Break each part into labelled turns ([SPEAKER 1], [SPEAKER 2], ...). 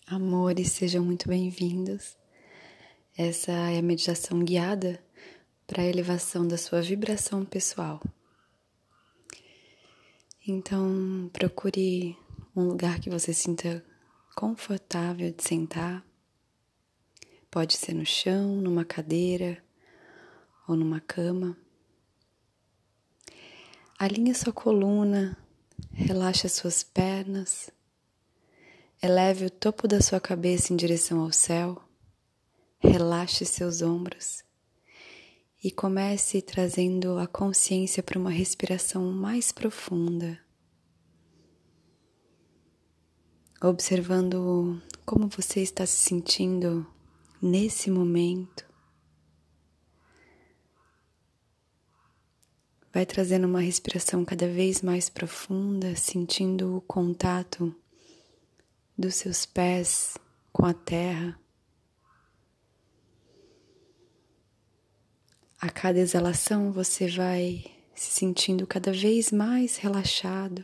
[SPEAKER 1] Amores, sejam muito bem-vindos. Essa é a meditação guiada para a elevação da sua vibração pessoal. Então, procure um lugar que você sinta confortável de sentar. Pode ser no chão, numa cadeira ou numa cama. Alinhe sua coluna, relaxe as suas pernas, eleve o topo da sua cabeça em direção ao céu. Relaxe seus ombros e comece trazendo a consciência para uma respiração mais profunda, observando como você está se sentindo nesse momento. Vai trazendo uma respiração cada vez mais profunda, sentindo o contato dos seus pés com a terra. A cada exalação você vai se sentindo cada vez mais relaxado.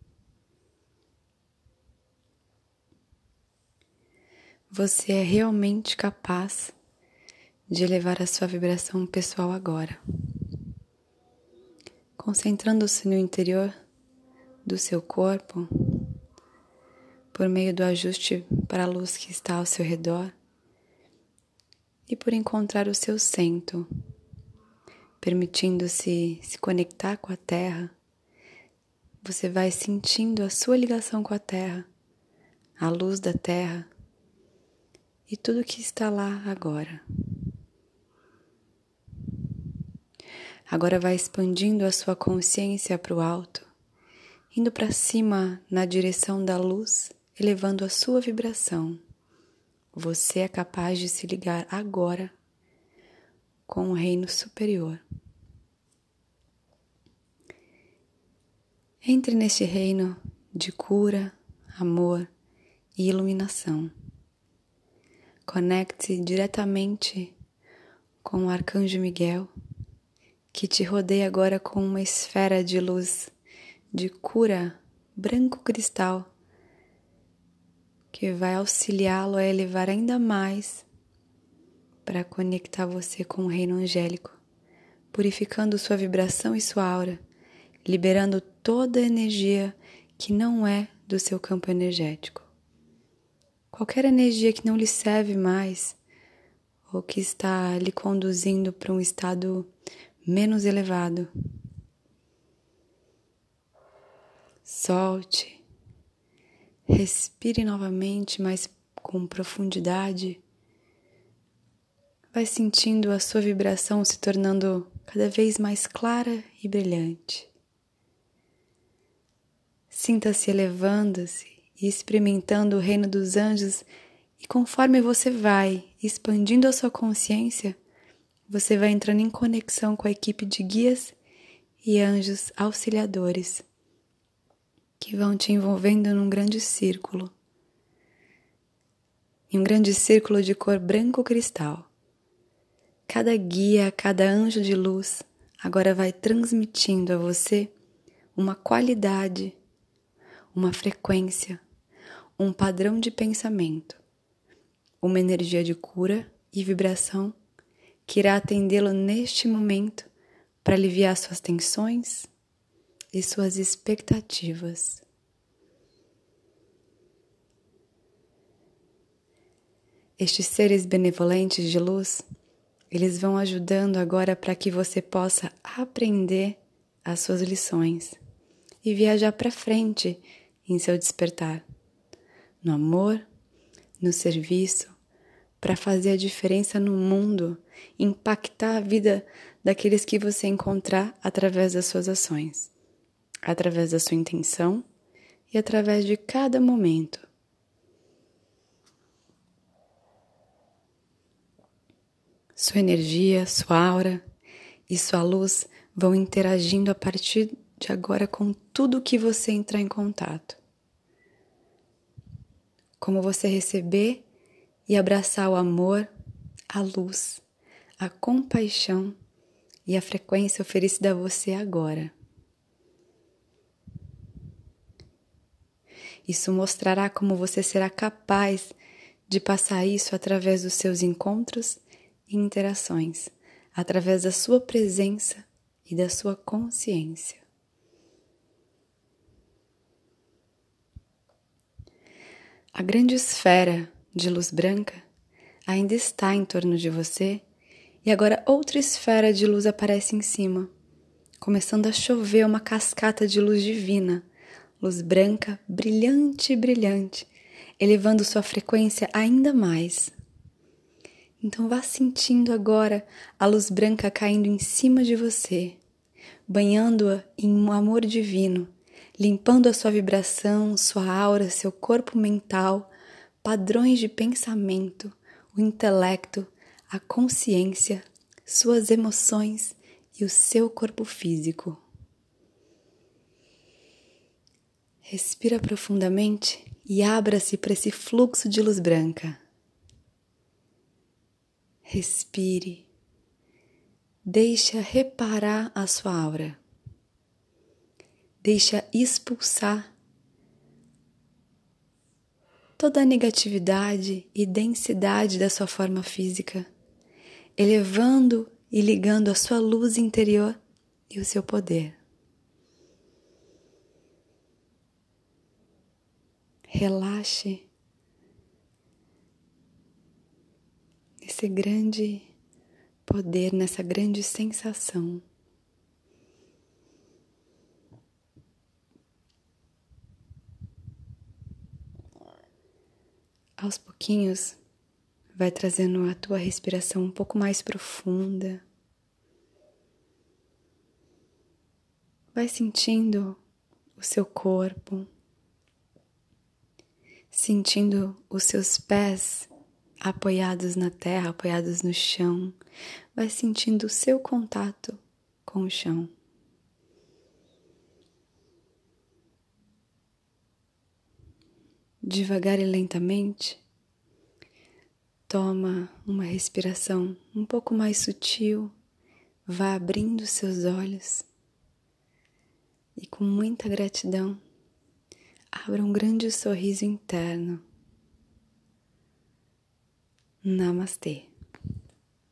[SPEAKER 1] Você é realmente capaz de elevar a sua vibração pessoal agora. Concentrando-se no interior do seu corpo, por meio do ajuste para a luz que está ao seu redor e por encontrar o seu centro, permitindo-se se conectar com a Terra, você vai sentindo a sua ligação com a Terra, a luz da Terra e tudo que está lá agora. Agora vai expandindo a sua consciência para o alto, indo para cima na direção da luz, elevando a sua vibração. Você é capaz de se ligar agora com o reino superior. Entre neste reino de cura, amor e iluminação. Conecte-se diretamente com o Arcanjo Miguel, que te rodeia agora com uma esfera de luz de cura branco cristal, que vai auxiliá-lo a elevar ainda mais para conectar você com o reino angélico, purificando sua vibração e sua aura, liberando toda a energia que não é do seu campo energético. Qualquer energia que não lhe serve mais ou que está lhe conduzindo para um estado menos elevado. Solte, respire novamente, mas com profundidade. Vai sentindo a sua vibração se tornando cada vez mais clara e brilhante. Sinta-se elevando-se e experimentando o reino dos anjos, e conforme você vai expandindo a sua consciência, você vai entrando em conexão com a equipe de guias e anjos auxiliadores, que vão te envolvendo num grande círculo. Em um grande círculo de cor branco cristal. Cada guia, cada anjo de luz agora vai transmitindo a você uma qualidade, uma frequência, um padrão de pensamento, uma energia de cura e vibração que irá atendê-lo neste momento para aliviar suas tensões e suas expectativas. Estes seres benevolentes de luz, eles vão ajudando agora para que você possa aprender as suas lições e viajar para frente em seu despertar, no amor, no serviço, para fazer a diferença no mundo, impactar a vida daqueles que você encontrar através das suas ações, através da sua intenção e através de cada momento. Sua energia, sua aura e sua luz vão interagindo a partir de agora com tudo que você entrar em contato. Como você receber e abraçar o amor, a luz, a compaixão e a frequência oferecida a você agora. Isso mostrará como você será capaz de passar isso através dos seus encontros e interações, através da sua presença e da sua consciência. A grande esfera de luz branca ainda está em torno de você e agora outra esfera de luz aparece em cima, começando a chover uma cascata de luz divina, luz branca, brilhante, brilhante, elevando sua frequência ainda mais. Então vá sentindo agora a luz branca caindo em cima de você, banhando-a em um amor divino, limpando a sua vibração, sua aura, seu corpo mental, padrões de pensamento, o intelecto, a consciência, suas emoções e o seu corpo físico. Respira profundamente e abra-se para esse fluxo de luz branca. Respire. Deixa reparar a sua aura. Deixa expulsar toda a negatividade e densidade da sua forma física, elevando e ligando a sua luz interior e o seu poder. Relaxe nesse grande poder, nessa grande sensação. Aos pouquinhos, vai trazendo a tua respiração um pouco mais profunda. Vai sentindo o seu corpo, sentindo os seus pés apoiados na terra, apoiados no chão. Vai sentindo o seu contato com o chão. Devagar e lentamente, toma uma respiração um pouco mais sutil, vá abrindo seus olhos e com muita gratidão, abra um grande sorriso interno. Namastê.